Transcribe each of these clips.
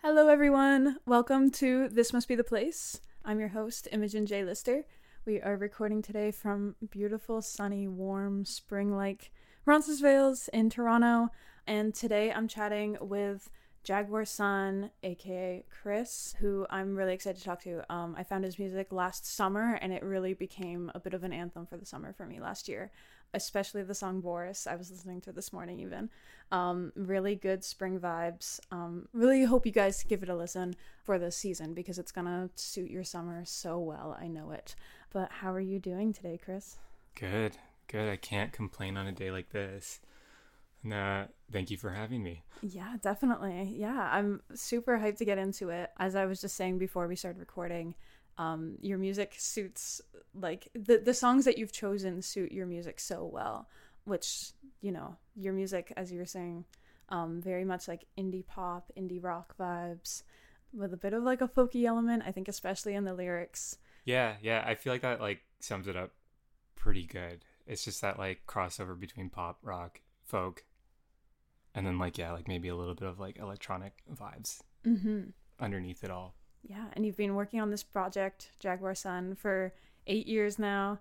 Hello, everyone. Welcome to This Must Be the Place. I'm your host, Imogen J. Lister. We are recording today from beautiful, sunny, warm, spring-like Roncesvalles in Toronto. And today I'm chatting with Jaguar Sun, aka Chris, who I'm really excited to talk to. I found his music last summer, and it really became a bit of an anthem for the summer for me last year, especially the song Boris. I was listening to this morning even. Really good spring vibes. Really hope you guys give it a listen for this season because it's gonna suit your summer so well. I know it. But how are you doing today, Chris? Good, good. I can't complain on a day like this. And thank you for having me. Yeah, definitely. Yeah, I'm super hyped to get into it. As I was just saying before we started recording, your music suits, like, the songs that you've chosen suit your music so well, which, you know, your music, as you were saying, very much like indie pop, indie rock vibes with a bit of like a folky element, I think, especially in the lyrics. Yeah. I feel like that like sums it up pretty good. It's just that like crossover between pop, rock, folk, and then like maybe a little bit of like electronic vibes underneath it all. Yeah, and you've been working on this project, Jaguar Sun, for 8 years now,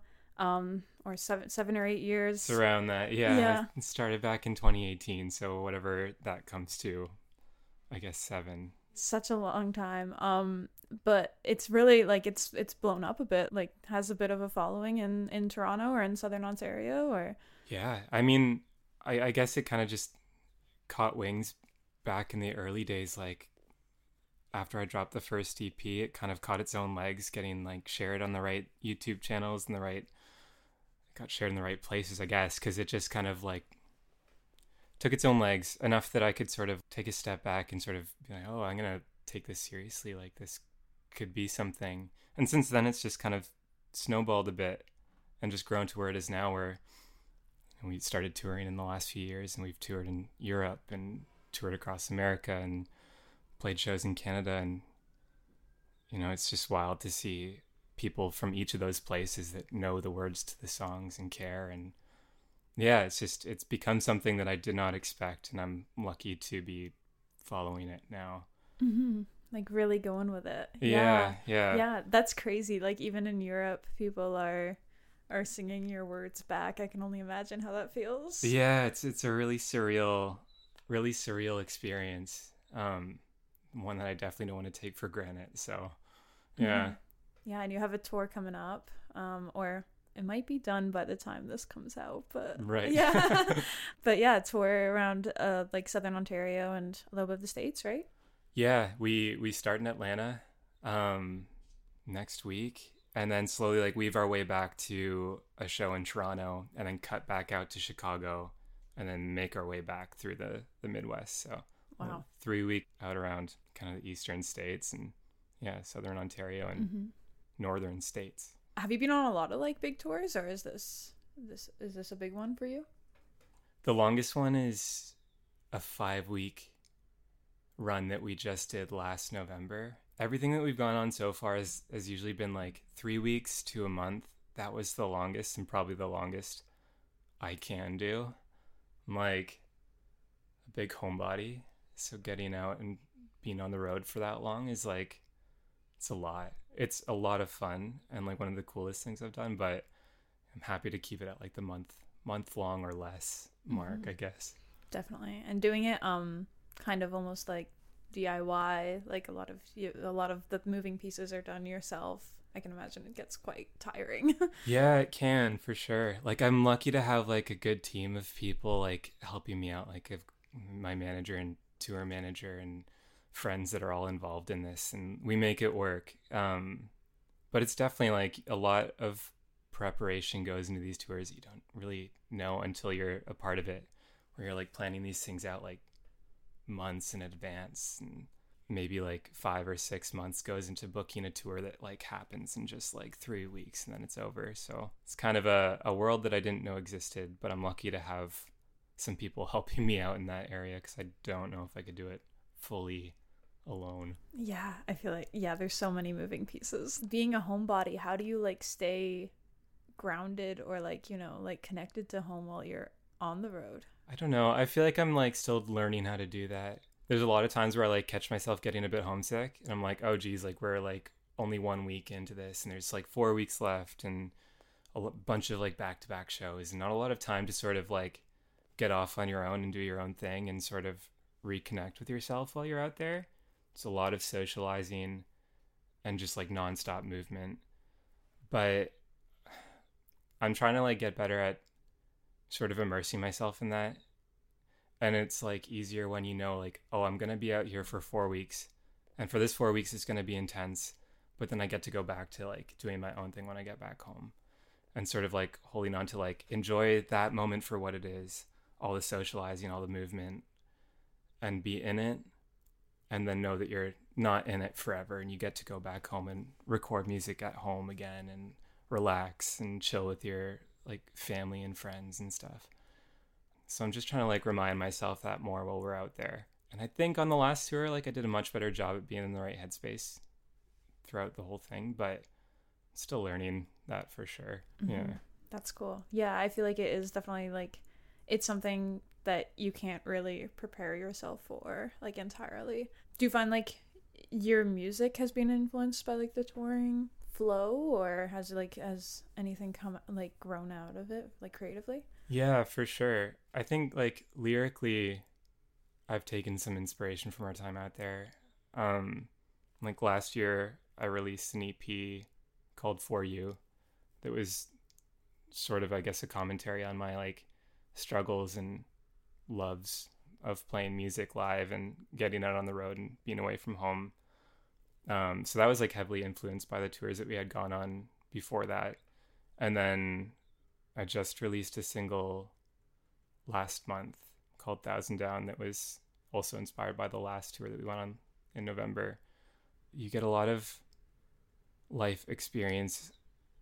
or seven or 8 years. It's around that. Yeah. I started back in 2018, so whatever that comes to, I guess 7. Such a long time. But it's really like it's blown up a bit. Like, has a bit of a following in Toronto or in Southern Ontario, or Yeah, I mean, I guess it kind of just caught wings back in the early days. Like after I dropped the first EP, it kind of caught its own legs, getting like shared on the right YouTube channels and got shared in the right places, I guess, because it just kind of like took its own legs enough that I could sort of take a step back and sort of be like, oh, I'm gonna take this seriously. Like this could be something. And since then, it's just kind of snowballed a bit and just grown to where it is now, where we started touring in the last few years, and we've toured in Europe and toured across America and played shows in Canada. And, you know, it's just wild to see people from each of those places that know the words to the songs and care. And yeah, it's become something that I did not expect. And I'm lucky to be following it now. like really going with it. Yeah. Yeah, that's crazy. Like, even in Europe, people are singing your words back. I can only imagine how that feels. Yeah, it's a really surreal experience. One that I definitely don't want to take for granted. So, yeah. Yeah, and you have a tour coming up, or it might be done by the time this comes out, but Right. yeah. But yeah, tour around like Southern Ontario and a little bit of the States, right? Yeah, we start in Atlanta next week, and then slowly like weave our way back to a show in Toronto, and then cut back out to Chicago, and then make our way back through the Midwest. So Wow. 3 week out around kind of the eastern states, and yeah, Southern Ontario and northern states. Have you been on a lot of like big tours, or is this a big one for you? The longest one is a 5 week run that we just did last November. Everything that we've gone on so far has usually been like 3 weeks to a month. That was the longest, and probably the longest I can do. I'm like a big homebody, so getting out and being on the road for that long is like, it's a lot. It's a lot of fun and like one of the coolest things I've done, but I'm happy to keep it at like the month long or less mark, I guess. Definitely. And doing it kind of almost like DIY, like a lot of the moving pieces are done yourself. I can imagine it gets quite tiring. Yeah, it can, for sure. Like I'm lucky to have like a good team of people like helping me out, like my manager and tour manager and friends that are all involved in this, and we make it work. But it's definitely like a lot of preparation goes into these tours you don't really know until you're a part of it, where you're like planning these things out like months in advance, and maybe like 5 or 6 months goes into booking a tour that like happens in just like 3 weeks and then it's over. So it's kind of a world that I didn't know existed, but I'm lucky to have some people helping me out in that area, because I don't know if I could do it fully alone. Yeah, I feel like, yeah, there's so many moving pieces. Being a homebody, how do you like stay grounded or like, you know, like connected to home while you're on the road? I don't know. I feel like I'm like still learning how to do that. there's a lot of times where I like catch myself getting a bit homesick, and I'm like, oh geez, like we're like only 1 week into this, and there's like 4 weeks left, and bunch of like back-to-back shows, and not a lot of time to sort of like get off on your own and do your own thing and sort of reconnect with yourself while you're out there. It's a lot of socializing and just like nonstop movement. But I'm trying to like get better at sort of immersing myself in that. And it's like easier when you know like, oh, I'm going to be out here for 4 weeks. And for this 4 weeks, it's going to be intense. But then I get to go back to like doing my own thing when I get back home. And sort of like holding on to like enjoy that moment for what it is. All the socializing, all the movement, and be in it. And then know that you're not in it forever, and you get to go back home and record music at home again and relax and chill with your like family and friends and stuff. So I'm just trying to like remind myself that more while we're out there. And I think on the last tour, like I did a much better job at being in the right headspace throughout the whole thing, but still learning that for sure. Mm-hmm. Yeah. That's cool. Yeah, I feel like it is definitely like it's something that you can't really prepare yourself for like entirely. Do you find like your music has been influenced by like the touring flow, or has anything come like grown out of it like creatively? Yeah, for sure. I think like lyrically I've taken some inspiration from our time out there. Like last year I released an EP called For You that was sort of, I guess, a commentary on my like struggles and loves of playing music live and getting out on the road and being away from home. So that was like heavily influenced by the tours that we had gone on before that. And then I just released a single last month called Thousand Down that was also inspired by the last tour that we went on in November. You get a lot of life experience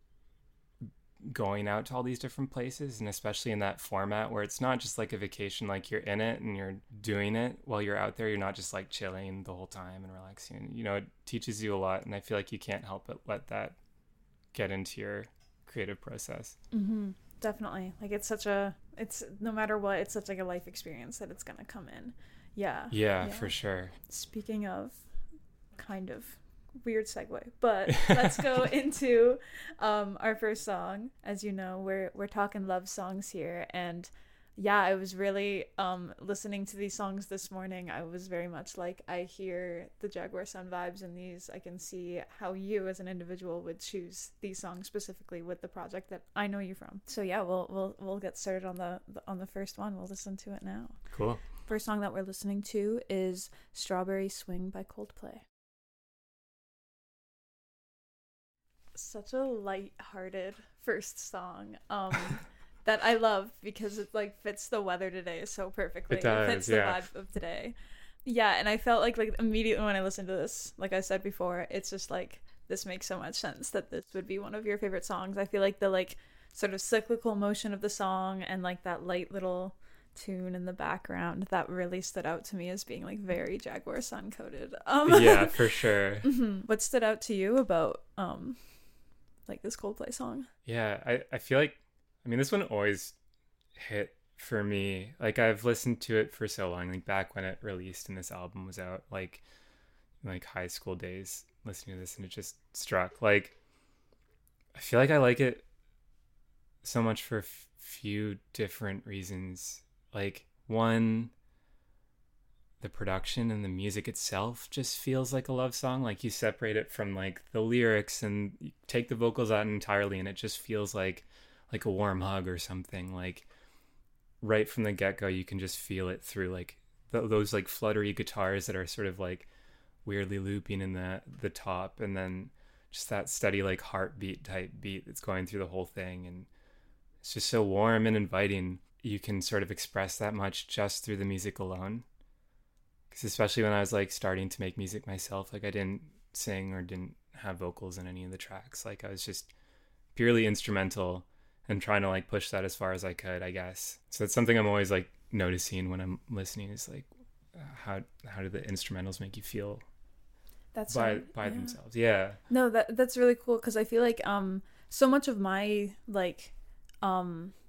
going out to all these different places, and especially in that format where it's not just like a vacation, like you're in it and you're doing it while you're out there. You're not just like chilling the whole time and relaxing. You know, it teaches you a lot, and I feel like you can't help but let that get into your creative process. Mm-hmm. Definitely. Like it's no matter what, it's such like a life experience that it's gonna come in. Yeah, for sure. Speaking of, kind of weird segue, but let's go into our first song. As you know, we're talking love songs here, and yeah, I was really listening to these songs this morning. I was very much like, I hear the Jaguar Sun vibes in these. I can see how you as an individual would choose these songs specifically with the project that I know you from. So yeah, we'll get started on the first one. We'll listen to it now. Cool. First song that we're listening to is Strawberry Swing by Coldplay. Such a light-hearted first song that I love because it like fits the weather today so perfectly. It does, it fits the vibe of today. Yeah, and I felt like immediately when I listened to this, like I said before, it's just like, this makes so much sense that this would be one of your favorite songs. I feel like the like sort of cyclical motion of the song and like that light little tune in the background, that really stood out to me as being like very Jaguar Sun coded. Yeah, for sure. Mm-hmm. What stood out to you about like this Coldplay song? Yeah, I feel like, I mean, this one always hit for me. Like I've listened to it for so long, like back when it released and this album was out, like high school days, listening to this, and it just struck. Like I feel like I like it so much for a few different reasons. Like one, the production and the music itself just feels like a love song. Like you separate it from like the lyrics and you take the vocals out entirely, and it just feels like a warm hug or something. Like right from the get-go, you can just feel it through like those like fluttery guitars that are sort of like weirdly looping in the top, and then just that steady like heartbeat type beat that's going through the whole thing. And it's just so warm and inviting. You can sort of express that much just through the music alone. Because especially when I was like starting to make music myself, like I didn't sing or didn't have vocals in any of the tracks. Like I was just purely instrumental and trying to like push that as far as I could, I guess. So it's something I'm always like noticing when I'm listening, is like how do the instrumentals make you feel by themselves. Yeah. No, that's really cool, because I feel like so much of my like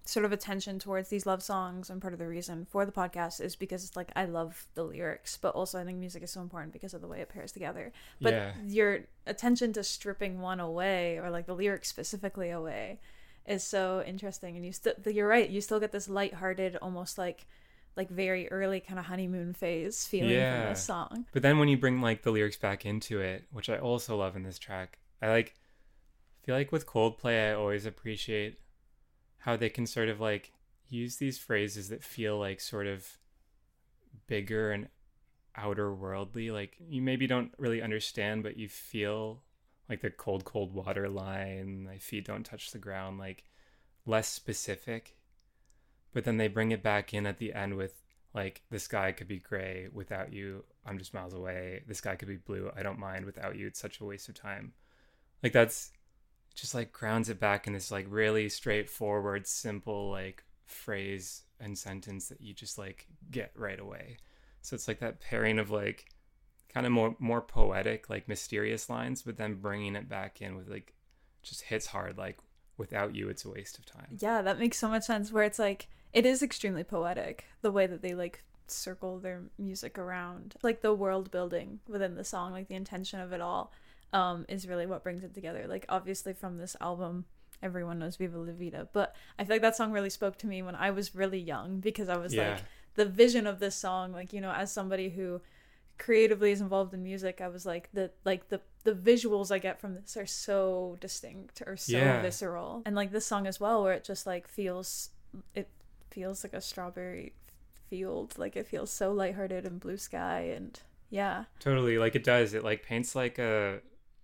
sort of attention towards these love songs, and part of the reason for the podcast is because like I love the lyrics, but also I think music is so important because of the way it pairs together. But Yeah. your attention to stripping one away, or like the lyrics specifically away, is so interesting. And you're right, you still get this lighthearted, almost like very early kind of honeymoon phase feeling from this song. But then when you bring like the lyrics back into it, which I also love in this track, I feel like with Coldplay I always appreciate how they can sort of like use these phrases that feel like sort of bigger and outer worldly, like you maybe don't really understand, but you feel like the cold water line, my feet don't touch the ground, like less specific. But then they bring it back in at the end with like, the sky could be gray without you, I'm just miles away. The sky could be blue, I don't mind without you, it's such a waste of time. Like that's just like grounds it back in this like really straightforward, simple like phrase and sentence that you just like get right away. So it's like that pairing of like kind of more poetic, like mysterious lines, but then bringing it back in with like just hits hard, like without you it's a waste of time. Yeah, that makes so much sense, where it's like it is extremely poetic the way that they like circle their music around, like the world building within the song, like the intention of it all is really what brings it together. Like obviously from this album everyone knows Viva La Vida, but I feel like that song really spoke to me when I was really young, because I was like, the vision of this song, like, you know, as somebody who creatively is involved in music, I was like the visuals I get from this are so distinct, or so visceral. And like this song as well, where it just like feels like a strawberry field, like it feels so lighthearted and blue sky, and yeah, totally, like it does, it like paints like a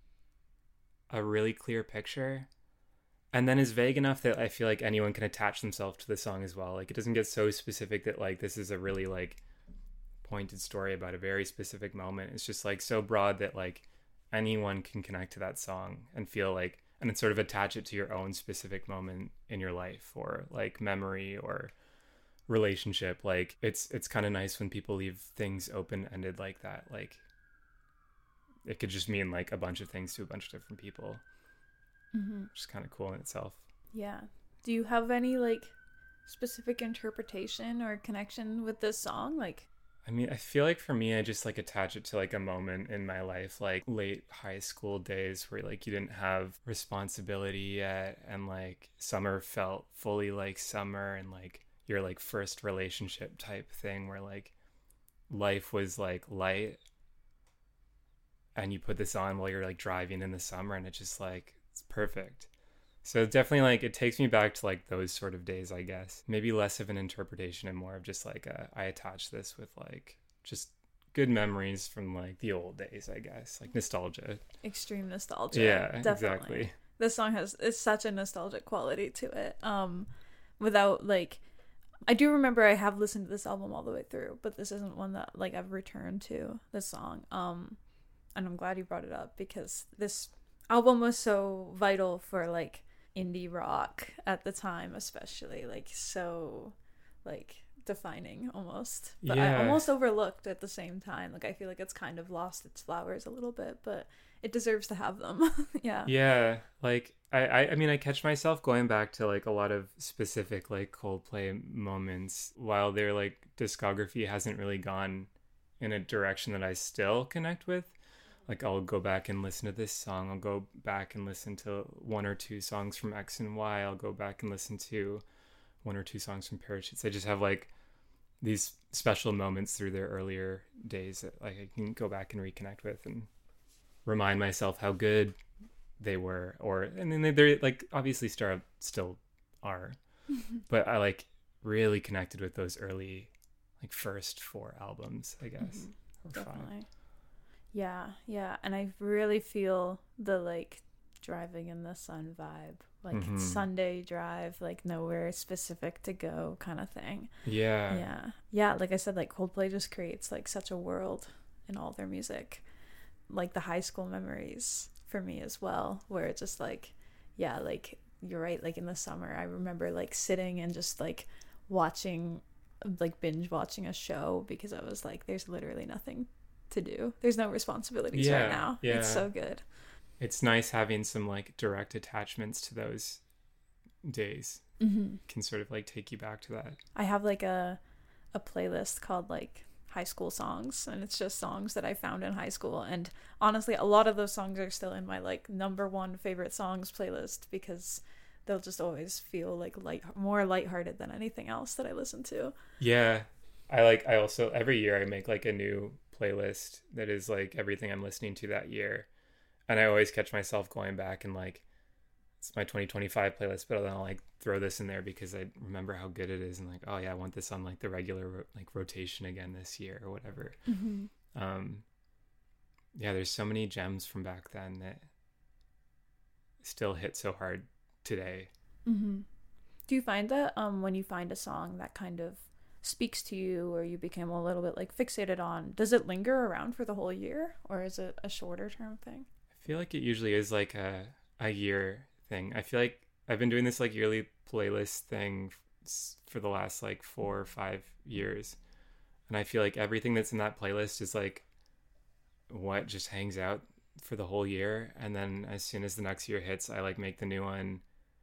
really clear picture, and then is vague enough that I feel like anyone can attach themselves to the song as well. Like it doesn't get so specific that like this is a really like pointed story about a very specific moment. It's just like so broad that like anyone can connect to that song and feel like, and then sort of attach it to your own specific moment in your life, or like memory or relationship. Like it's kind of nice when people leave things open-ended like that. Like it could just mean like a bunch of things to a bunch of different people, which is kind of cool in itself. Yeah. Do you have any like specific interpretation or connection with this song? Like, I mean, I feel like for me, I just like attach it to like a moment in my life, like late high school days where like you didn't have responsibility yet, and like summer felt fully like summer, and like your like first relationship type thing where like life was like light, and you put this on while you're like driving in the summer, and it's just like, it's perfect. So definitely like it takes me back to like those sort of days, I guess. Maybe less of an interpretation and more of just like I attach this with like just good memories from like the old days, I guess. Like nostalgia. Extreme nostalgia. Yeah, definitely. exactly. This song it's such a nostalgic quality to it. Without like, I do remember I have listened to this album all the way through, but this isn't one that like I've returned to, this song. And I'm glad you brought it up, because this album was so vital for like indie rock at the time, especially, like so like defining almost, but I almost overlooked at the same time. Like I feel like it's kind of lost its flowers a little bit, but it deserves to have them. Yeah, like I mean, I catch myself going back to like a lot of specific like Coldplay moments, while their like discography hasn't really gone in a direction that I still connect with. Like I'll go back and listen to this song, I'll go back and listen to one or two songs from X and Y, I'll go back and listen to one or two songs from Parachutes. I just have like these special moments through their earlier days that like I can go back and reconnect with and remind myself how good they were. And then they're like obviously still are, but I like really connected with those early like first 4 albums, I guess. Or definitely 5. Yeah, and I really feel the like driving in the sun vibe, like Sunday drive, like nowhere specific to go kind of thing. Yeah, like I said, like Coldplay just creates like such a world in all their music. Like the high school memories for me as well, where it's just like, yeah, like you're right, like in the summer I remember like sitting and just like watching, like binge watching a show, because I was like, there's literally nothing to do, there's no responsibilities right now. It's so good. It's nice having some like direct attachments to those days, can sort of like take you back to that. I have like a playlist called like high school songs, and it's just songs that I found in high school, and honestly a lot of those songs are still in my like number one favorite songs playlist because they'll just always feel like more lighthearted than anything else that I listen to. Yeah. I also every year I make like a new playlist that is like everything I'm listening to that year. And I always catch myself going back and like, it's my 2025 playlist, but then I'll like throw this in there because I remember how good it is and like, oh yeah, I want this on like the regular like rotation again this year or whatever. Yeah, there's so many gems from back then that still hit so hard today. Do you find that when you find a song that kind of speaks to you or you become a little bit like fixated on, does it linger around for the whole year or is it a shorter term thing? I feel like it usually is like a year thing. I feel like I've been doing this like yearly playlist thing for the last like 4 or 5 years, and I feel like everything that's in that playlist is like what just hangs out for the whole year, and then as soon as the next year hits I like make the new one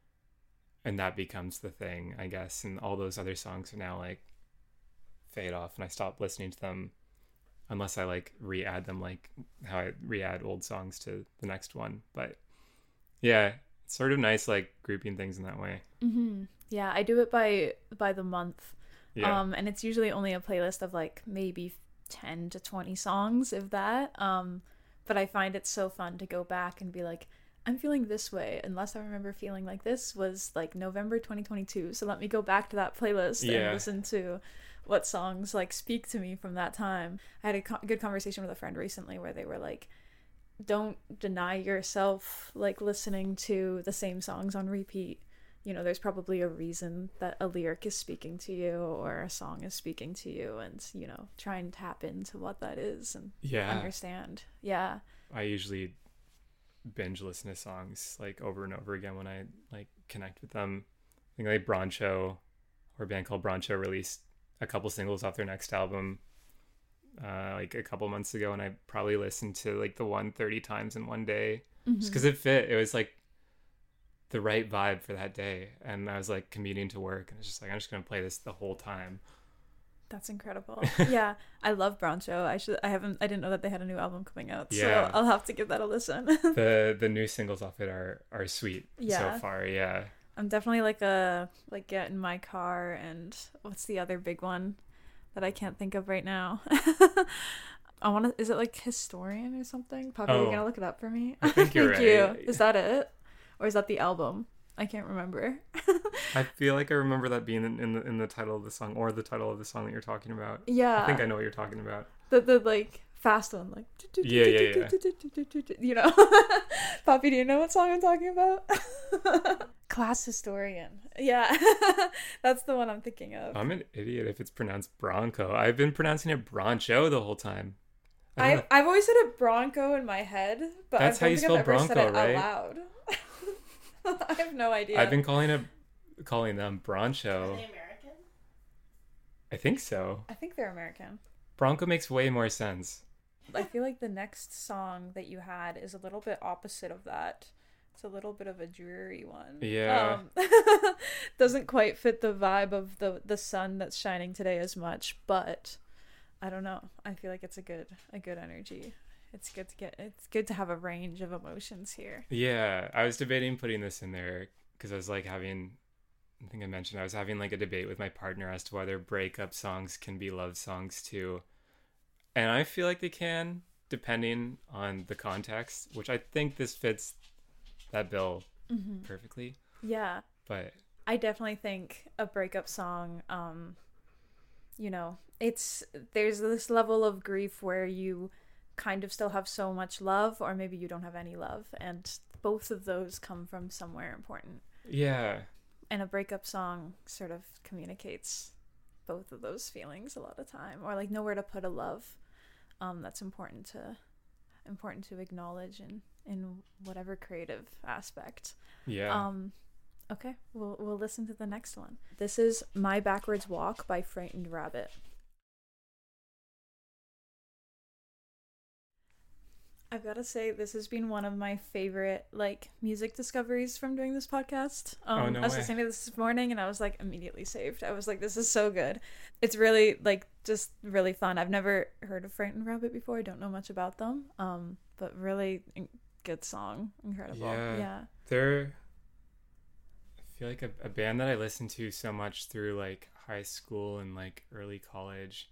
and that becomes the thing, I guess, and all those other songs are now like fade off and I stop listening to them unless I like re-add them, like how I re-add old songs to the next one. But yeah, it's sort of nice like grouping things in that way. Yeah, I do it by the month. Yeah. And it's usually only a playlist of like maybe 10 to 20 songs, if that. But I find it so fun to go back and be like, I'm feeling this way, unless I remember feeling like this was like November 2022, so let me go back to that playlist and listen to what songs like speak to me from that time. I had a good conversation with a friend recently where they were like, don't deny yourself like listening to the same songs on repeat. You know, there's probably a reason that a lyric is speaking to you or a song is speaking to you, and you know, try and tap into what that is and understand. Yeah, I usually binge listen to songs like over and over again when I like connect with them. I think like Broncho, or a band called Broncho, released a couple singles off their next album like a couple months ago, and I probably listened to like the one 30 times in one day just because it fit. It was like the right vibe for that day, and I was like commuting to work and it's just like, I'm just gonna play this the whole time. That's incredible. Yeah, I love Broncho. I didn't know that they had a new album coming out, so Yeah. I'll have to give that a listen. The new singles off it are sweet so far. Yeah, I'm definitely like get in my car, and what's the other big one that I can't think of right now? Is it like Historian or something? Poppy, are you gonna look it up for me? I think you're Thank right. you. Is that it? Or is that the album? I can't remember. I feel like I remember that being in the title of the song, or the title of the song that you're talking about. Yeah. I think I know what you're talking about. The like fast one, like Yeah. you know. Poppy, do you know what song I'm talking about? Class Historian. Yeah. That's the one I'm thinking of. I'm an idiot if it's pronounced Bronco. I've been pronouncing it Broncho the whole time. I've always said it Bronco in my head, but that's how you spell Bronco, said it right? out loud. I have no idea. I've been calling them Broncho. Are they American? I think so. I think they're American. Bronco makes way more sense. I feel like the next song that you had is a little bit opposite of that. It's a little bit of a dreary one. Yeah. Doesn't quite fit the vibe of the sun that's shining today as much, but I don't know. I feel like it's a good energy. It's good to have a range of emotions here. Yeah, I was debating putting this in there because I was like I think I mentioned I was having like a debate with my partner as to whether breakup songs can be love songs too. And I feel like they can, depending on the context, which I think this fits that bill perfectly. Yeah. But I definitely think a breakup song, you know, there's this level of grief where you kind of still have so much love, or maybe you don't have any love, and both of those come from somewhere important. Yeah. And a breakup song sort of communicates both of those feelings a lot of time, or like nowhere to put a love that's important to acknowledge in whatever creative aspect. Yeah. Okay, we'll listen to the next one. This is My Backwards Walk by Frightened Rabbit. I've got to say, this has been one of my favorite like music discoveries from doing this podcast. Oh, no I was way. listening to this morning and I was like immediately saved. I was like, this is so good. It's really like just really fun. I've never heard of Frightened Rabbit before. I don't know much about them. But really good song. Incredible. Yeah. They're, I feel like a band that I listened to so much through like high school and like early college.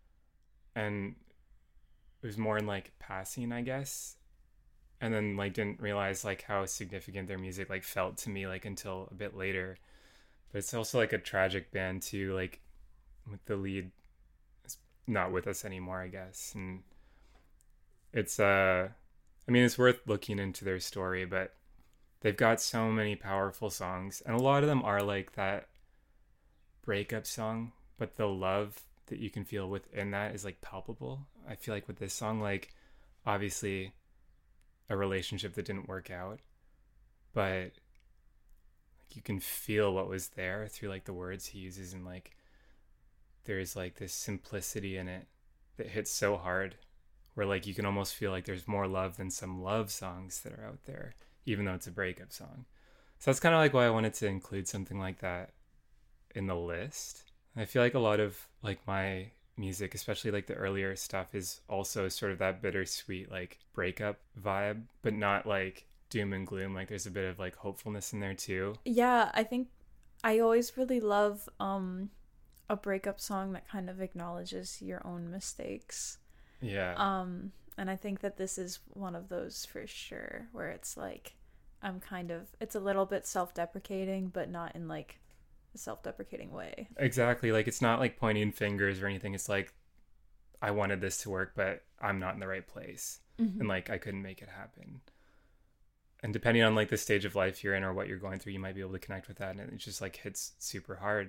And it was more in like passing, I guess. And then like didn't realize like how significant their music like felt to me like until a bit later. But it's also like a tragic band too, like with the lead not with us anymore, I guess. And it's I mean it's worth looking into their story, but they've got so many powerful songs and a lot of them are like that breakup song, but the love that you can feel within that is like palpable. I feel like with this song, like obviously a relationship that didn't work out, but like you can feel what was there through like the words he uses, and like there's like this simplicity in it that hits so hard where like you can almost feel like there's more love than some love songs that are out there, even though it's a breakup song. So that's kind of like why I wanted to include something like that in the list. I feel like a lot of like my music, especially like the earlier stuff, is also sort of that bittersweet like breakup vibe, but not like doom and gloom. Like there's a bit of like hopefulness in there too. Yeah, I think I always really love a breakup song that kind of acknowledges your own mistakes. Yeah. And I think that this is one of those for sure, where it's like it's a little bit self-deprecating, but not in like a self-deprecating way. Exactly. Like it's not like pointing fingers or anything. It's like I wanted this to work, but I'm not in the right place. Mm-hmm. And like I couldn't make it happen. And depending on like the stage of life you're in or what you're going through, you might be able to connect with that, and it just like hits super hard.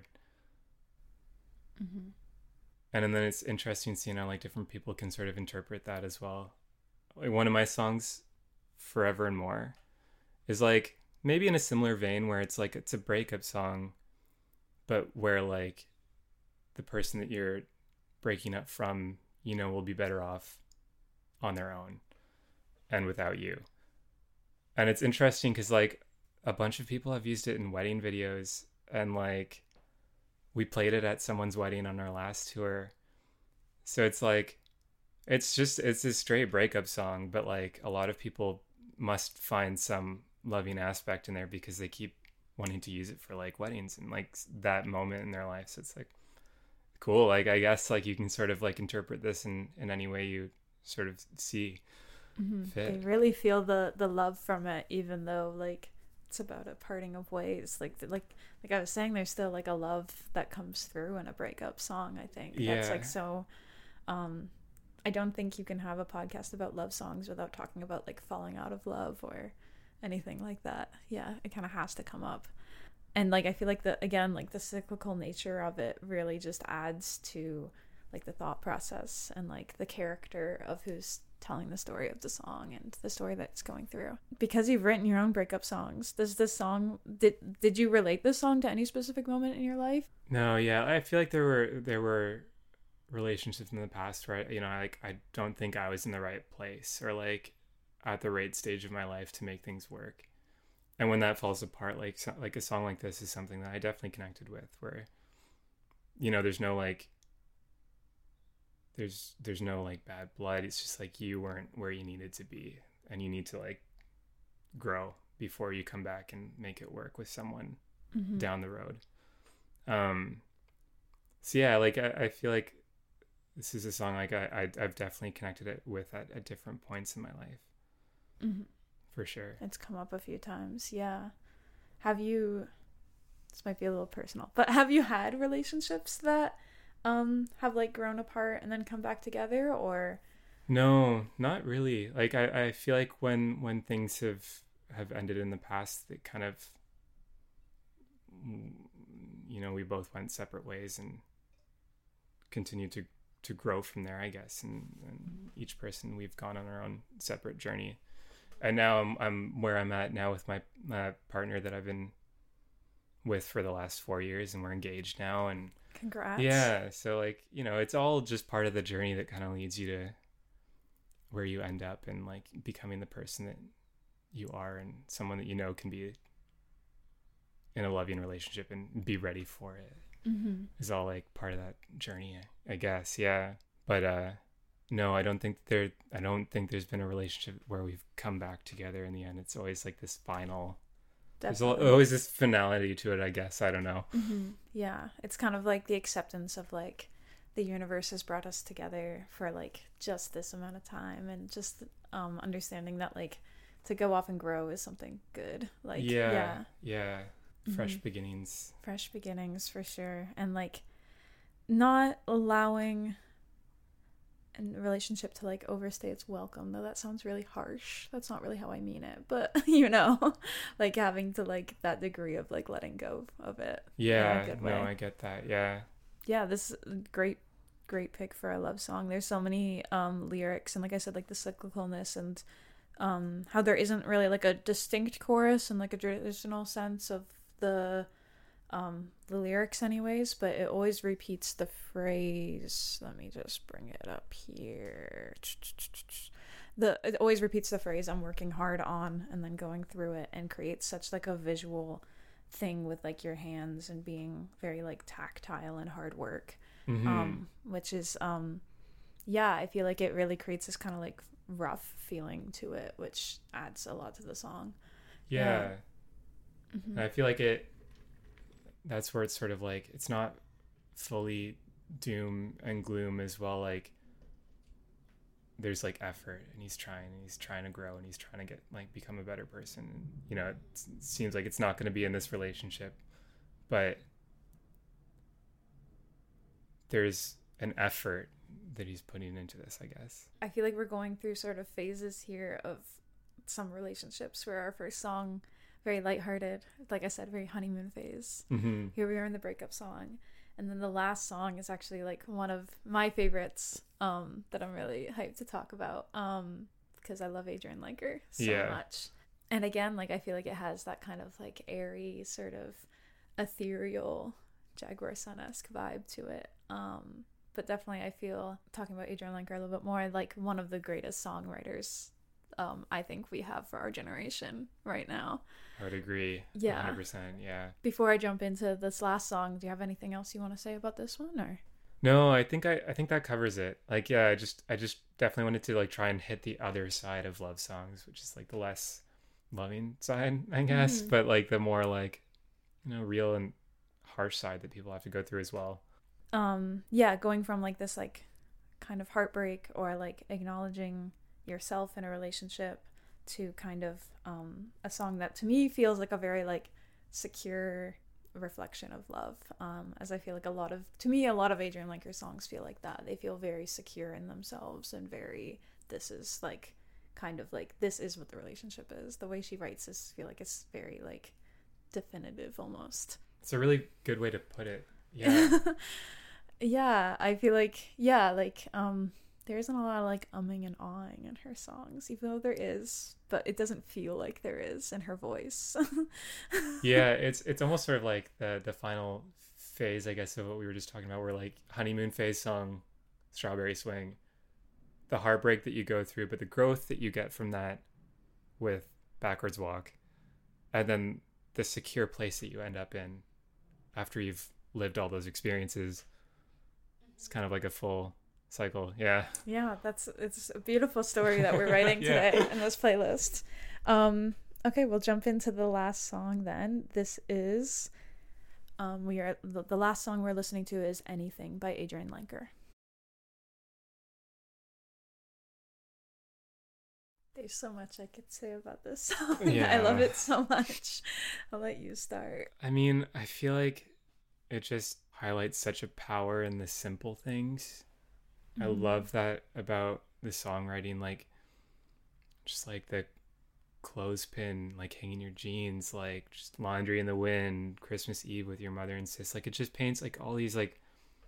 Mm-hmm. And then it's interesting seeing how like different people can sort of interpret that as well. Like one of my songs, Forever and More, is like maybe in a similar vein where it's like it's a breakup song, but where like the person that you're breaking up from, you know, will be better off on their own and without you. And it's interesting because like a bunch of people have used it in wedding videos, and like we played it at someone's wedding on our last tour. So it's like it's a straight breakup song, but like a lot of people must find some loving aspect in there because they keep wanting to use it for like weddings and like that moment in their life. So it's like cool. Like I guess like you can sort of like interpret this in any way you sort of see fit. They really feel the love from it, even though like it's about a parting of ways. Like I was saying, there's still like a love that comes through in a breakup song. I think that's like so. I don't think you can have a podcast about love songs without talking about like falling out of love or anything like that. Yeah, it kind of has to come up. And like I feel like the cyclical nature of it really just adds to like the thought process and like the character of who's telling the story of the song and the story that's going through. Because you've written your own breakup songs, does this song did you relate this song to any specific moment in your life? No, yeah, I feel like there were relationships in the past where I don't think I was in the right place or like at the right stage of my life to make things work. And when that falls apart, like a song like this is something that I definitely connected with, where there's no like there's no like bad blood. It's just like you weren't where you needed to be, and you need to like grow before you come back and make it work with someone down the road. So yeah, like I feel like this is a song like I've definitely connected it with at different points in my life. For sure. It's come up a few times. Yeah. This might be a little personal, but have you had relationships that have like grown apart and then come back together, or? No, not really. Like I feel like when things have ended in the past, it kind of, we both went separate ways and continued to grow from there, I guess. And each person, we've gone on our own separate journey. And now I'm where I'm at now with my partner that I've been with for the last 4 years, and we're engaged now. And congrats. yeah, so like it's all just part of the journey that kind of leads you where you end up and like becoming the person that you are and someone that you know can be in a loving relationship and be ready for it is all like part of that journey, I guess. Yeah. But no, I don't think there's been a relationship where we've come back together in the end. It's always like this final, Definitely. there's always this finality to it, I guess. I don't know. Yeah, it's kind of like the acceptance of like the universe has brought us together for like just this amount of time, and just understanding that like to go off and grow is something good. Like yeah. Fresh beginnings. Fresh beginnings for sure. And like not allowing a relationship to like overstay its welcome, though that sounds really harsh. That's not really how I mean it, but you know, like having to like that degree of like letting go of it. Yeah, no, I get that. Yeah, this is a great pick for a love song. There's so many lyrics, and like I said, like the cyclicalness, and how there isn't really like a distinct chorus and like a traditional sense of the lyrics anyways, but it always repeats the phrase. Let me just bring it up here. It always repeats the phrase "I'm working hard on," and then going through it, and creates such like a visual thing with like your hands and being very like tactile and hard work. Which is I feel like it really creates this kind of like rough feeling to it, which adds a lot to the song. And I feel like that's where it's sort of like it's not fully doom and gloom as well. Like there's like effort, and he's trying to grow, and he's trying to get like become a better person, and you know, it seems like it's not going to be in this relationship, but there's an effort that he's putting into this, I guess. I feel like we're going through sort of phases here of some relationships where our first song, very lighthearted, like I said, very honeymoon phase. Here we are in the breakup song. And then the last song is actually like one of my favorites that I'm really hyped to talk about because I love Adrian Lenker so much. And again, like I feel like it has that kind of like airy, sort of ethereal Jaguar Sun-esque vibe to it. But definitely I feel, talking about Adrian Lenker a little bit more, like one of the greatest songwriters I think we have for our generation right now. I would agree. Yeah. 100%. Yeah. Before I jump into this last song, do you have anything else you want to say about this one, or? No, I think that covers it. Like, yeah, I just definitely wanted to like try and hit the other side of love songs, which is like the less loving side, I guess, but like the more like, you know, real and harsh side that people have to go through as well. Going from like this like kind of heartbreak or like acknowledging yourself in a relationship to kind of a song that to me feels like a very like secure reflection of love, as I feel like a lot of Adrian Lenker songs feel like that. They feel very secure in themselves and very, this is like kind of like, this is what the relationship is. The way she writes this, feel like it's very like definitive almost. It's a really good way to put it. Yeah. Yeah, I feel like there isn't a lot of like umming and ahhing in her songs, even though there is, but it doesn't feel like there is in her voice. Yeah, it's almost sort of like the final phase, I guess, of what we were just talking about, where like honeymoon phase song, Strawberry Swing, the heartbreak that you go through, but the growth that you get from that with Backwards Walk, and then the secure place that you end up in after you've lived all those experiences. It's kind of like a full cycle. Yeah, it's a beautiful story that we're writing today in this playlist. Okay, we'll jump into the last song then. This is the last song we're listening to is Anything by Adrian Lenker. There's so much I could say about this song. Yeah. I love it so much. I'll let you start. I mean, I feel like it just highlights such a power in the simple things. I love that about the songwriting, like just like the clothespin like hanging your jeans, like just laundry in the wind, Christmas Eve with your mother and sis. Like it just paints like all these like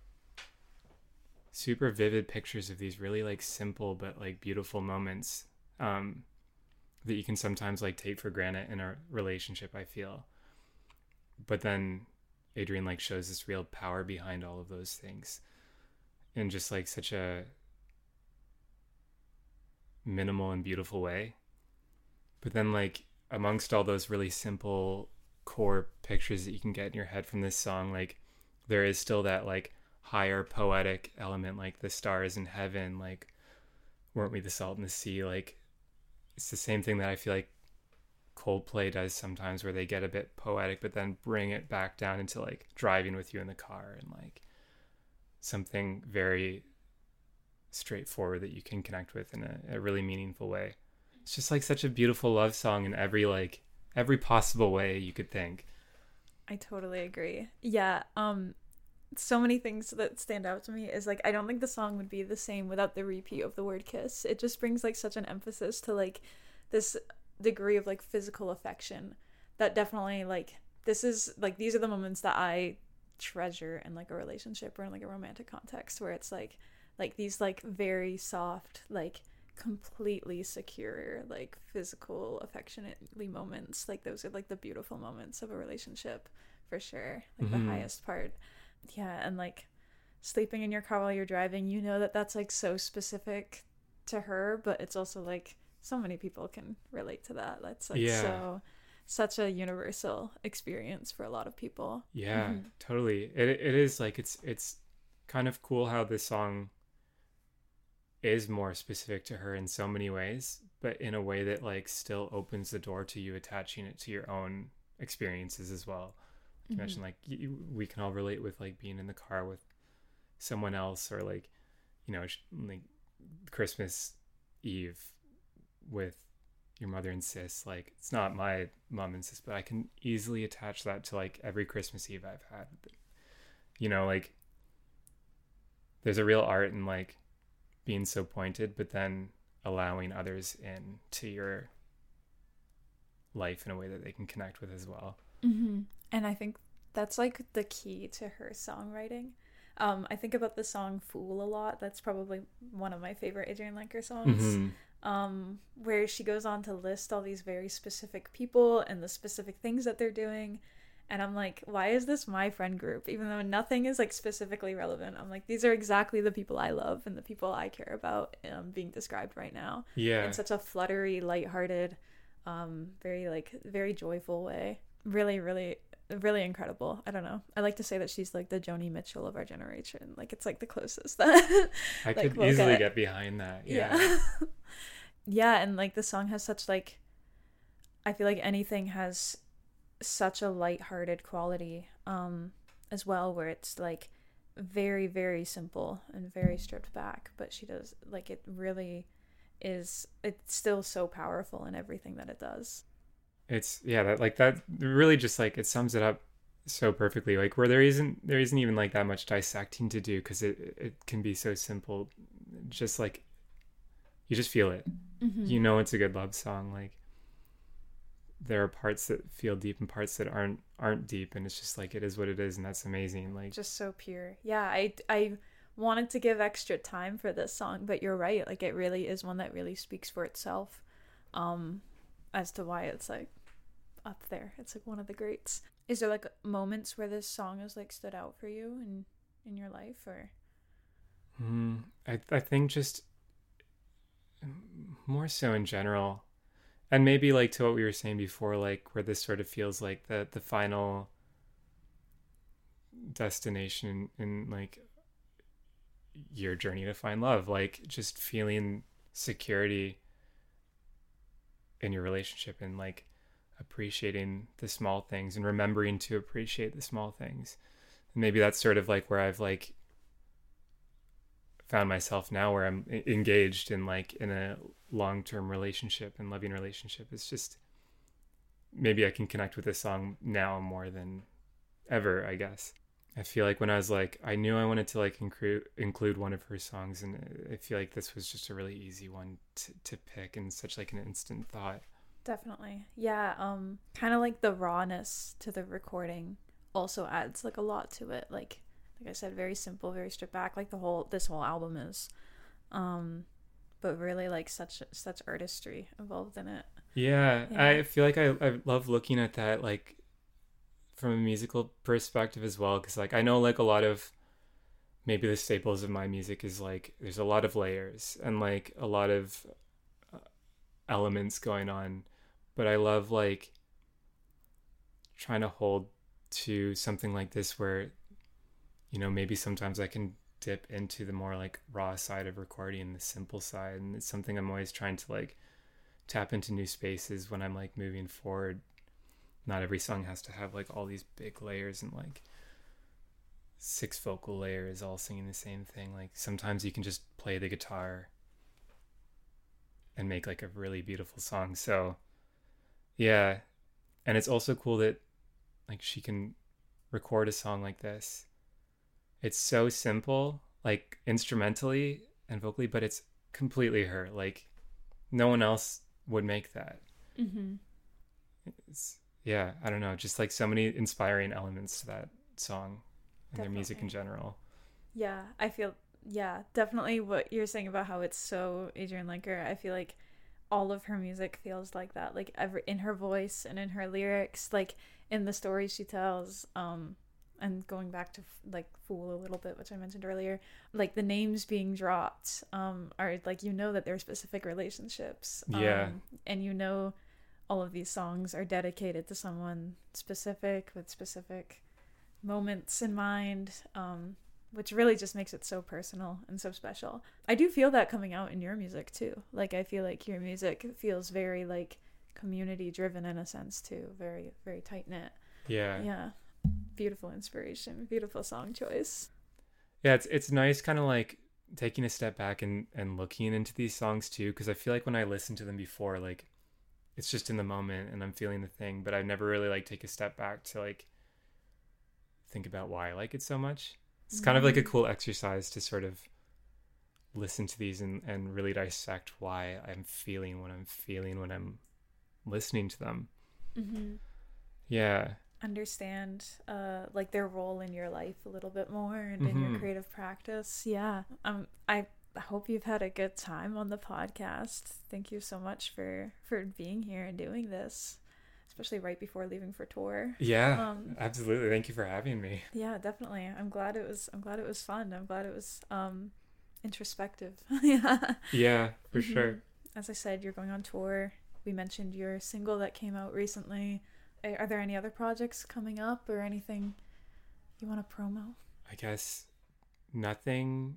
super vivid pictures of these really like simple but like beautiful moments that you can sometimes like take for granted in a relationship, I feel. But then Adrian like shows this real power behind all of those things in just like such a minimal and beautiful way. But then like amongst all those really simple core pictures that you can get in your head from this song, like there is still that like higher poetic element, like the stars in heaven, like weren't we the salt in the sea. Like it's the same thing that I feel like Coldplay does sometimes, where they get a bit poetic but then bring it back down into like driving with you in the car, and like something very straightforward that you can connect with in a really meaningful way. It's just like such a beautiful love song in every possible way you could think. I totally agree. Yeah, so many things that stand out to me is like I don't think the song would be the same without the repeat of the word kiss. It just brings like such an emphasis to like this degree of like physical affection that definitely like this is like these are the moments that I treasure in like a relationship or in like a romantic context, where it's like these like very soft, like completely secure, like physical affectionately moments. Like those are like the beautiful moments of a relationship for sure, like the highest part. Yeah, and like sleeping in your car while you're driving, you know that that's like so specific to her, but it's also like so many people can relate to that. That's like so such a universal experience for a lot of people. Yeah, totally. It is like it's kind of cool how this song is more specific to her in so many ways, but in a way that like still opens the door to you attaching it to your own experiences as well. You mentioned like we can all relate with like being in the car with someone else, or like, you know, like Christmas Eve with your mother and sis. Like it's not my mom and sis, but I can easily attach that to like every Christmas Eve I've had. You know, like there's a real art in like being so pointed, but then allowing others in to your life in a way that they can connect with as well. And I think that's like the key to her songwriting. I think about the song Fool a lot. That's probably one of my favorite Adrienne Lenker songs. Where she goes on to list all these very specific people and the specific things that they're doing. And I'm like, why is this my friend group? Even though nothing is like specifically relevant. I'm like, these are exactly the people I love and the people I care about being described right now. Yeah. In such a fluttery, lighthearted, very joyful way. Really, really, really incredible. I don't know. I like to say that she's like the Joni Mitchell of our generation. Like it's like the closest that I could easily get behind that. Yeah. Yeah, and like the song has such like, I feel like anything has such a lighthearted quality as well, where it's like very, very simple and very stripped back, but she does like it really is, it's still so powerful in everything that it does. It's that really just like it sums it up so perfectly, like where there isn't even like that much dissecting to do, because it can be so simple, just like you just feel it. You know it's a good love song. Like there are parts that feel deep and parts that aren't deep, and it's just like it is what it is, and that's amazing. Like just so pure. Yeah, I wanted to give extra time for this song, but you're right, like it really is one that really speaks for itself as to why it's like up there. It's like one of the greats. Is there like moments where this song has like stood out for you in your life, or I think just more so in general, and maybe like to what we were saying before, like where this sort of feels like the final destination in like your journey to find love, like just feeling security in your relationship and like appreciating the small things and remembering to appreciate the small things. And maybe that's sort of like where I've like found myself now, where I'm engaged in like in a long-term relationship and loving relationship. It's just maybe I can connect with this song now more than ever, I guess. I feel like when I was like, I knew I wanted to like include one of her songs, and I feel like this was just a really easy one to pick, and such like an instant thought. Definitely. Yeah, kind of like the rawness to the recording also adds like a lot to it. Like I said, very simple, very stripped back, like this whole album is. But really like such artistry involved in it. Yeah. I feel like I love looking at that like from a musical perspective as well, because like I know like a lot of maybe the staples of my music is like there's a lot of layers and like a lot of elements going on, but I love like trying to hold to something like this where, you know, maybe sometimes I can dip into the more like raw side of recording, the simple side, and it's something I'm always trying to like tap into new spaces when I'm like moving forward. Not every song has to have like all these big layers and like 6 vocal layers all singing the same thing. Like sometimes you can just play the guitar and make like a really beautiful song. So yeah, and it's also cool that like she can record a song like this. It's so simple, like instrumentally and vocally, but it's completely her. Like no one else would make that. Mm-hmm. It's, yeah, I don't know, just like so many inspiring elements to that song and their music in general. Yeah, I feel, yeah, definitely what you're saying about how it's so Adrienne Lenker. I feel like all of her music feels like that, like in her voice and in her lyrics, like in the stories she tells. And going back to like Fool a little bit, which I mentioned earlier, like the names being dropped are like, you know, that they're specific relationships. And you know, all of these songs are dedicated to someone specific with specific moments in mind, which really just makes it so personal and so special. I do feel that coming out in your music too. Like I feel like your music feels very like community driven in a sense too, very, very tight knit. Yeah, beautiful inspiration, beautiful song choice. Yeah, it's nice kind of like taking a step back and looking into these songs too, because I feel like when I listened to them before, like it's just in the moment and I'm feeling the thing, but I never really like take a step back to like think about why I like it so much. It's kind of like a cool exercise to sort of listen to these and really dissect why I'm feeling what I'm feeling when I'm listening to them. Mm-hmm. Yeah. Understand like their role in your life a little bit more and in your creative practice. Yeah. I hope you've had a good time on the podcast. Thank you so much for being here and doing this, especially right before leaving for tour. Yeah, absolutely. Thank you for having me. Yeah, definitely. I'm glad it was fun. I'm glad it was introspective. Yeah, for sure. As I said, you're going on tour. We mentioned your single that came out recently. Are there any other projects coming up or anything you want to promo? I guess nothing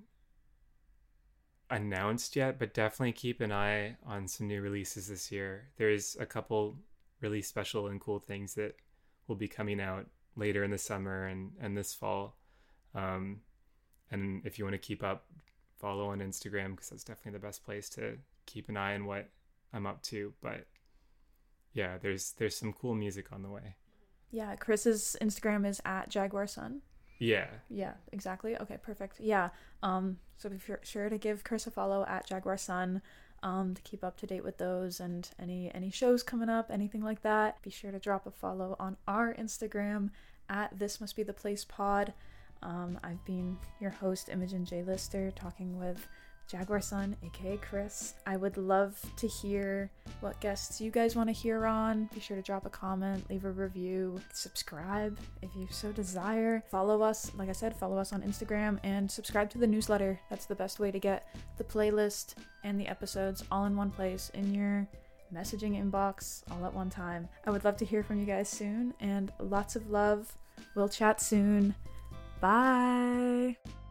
announced yet, but definitely keep an eye on some new releases this year. There's a couple really special and cool things that will be coming out later in the summer and this fall. And if you want to keep up, follow on Instagram, because that's definitely the best place to keep an eye on what I'm up to. But yeah, there's some cool music on the way. Yeah, Chris's Instagram is @JaguarSun. Yeah, exactly. Okay, perfect. Yeah, so be sure to give Chris a follow @JaguarSun to keep up to date with those and any shows coming up, anything like that. Be sure to drop a follow on our Instagram @ThisMustBeThePlacePod. I've been your host, Imogen J. Lister, talking with JaguarSun, aka Chris. I would love to hear what guests you guys want to hear on. Be sure to drop a comment, leave a review, subscribe if you so desire. Follow us, like I said, follow us on Instagram and subscribe to the newsletter. That's the best way to get the playlist and the episodes all in one place in your messaging inbox all at one time. I would love to hear from you guys soon, and lots of love. We'll chat soon. Bye.